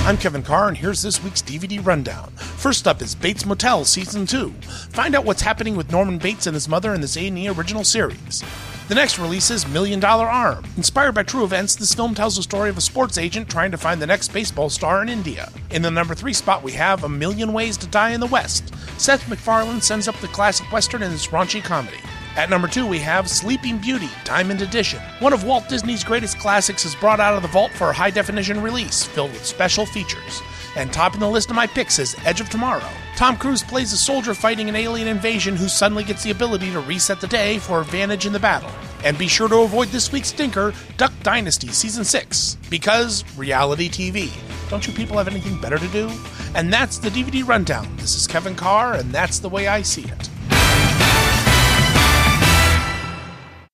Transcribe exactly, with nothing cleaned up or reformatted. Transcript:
I'm Kevin Carr, and here's this week's D V D rundown. First up is Bates Motel Season two. Find out what's happening with Norman Bates and his mother in this A and E original series. The next release is Million Dollar Arm. Inspired by true events, this film tells the story of a sports agent trying to find the next baseball star in India. In the number three spot, we have A Million Ways to Die in the West. Seth MacFarlane sends up the classic western in this raunchy comedy. At number two, we have Sleeping Beauty, Diamond Edition. One of Walt Disney's greatest classics is brought out of the vault for a high-definition release, filled with special features. And topping the list of my picks is Edge of Tomorrow. Tom Cruise plays a soldier fighting an alien invasion who suddenly gets the ability to reset the day for advantage in the battle. And be sure to avoid this week's stinker, Duck Dynasty Season six, because reality T V. Don't you people have anything better to do? And that's the D V D rundown. This is Kevin Carr, and that's the way I see it.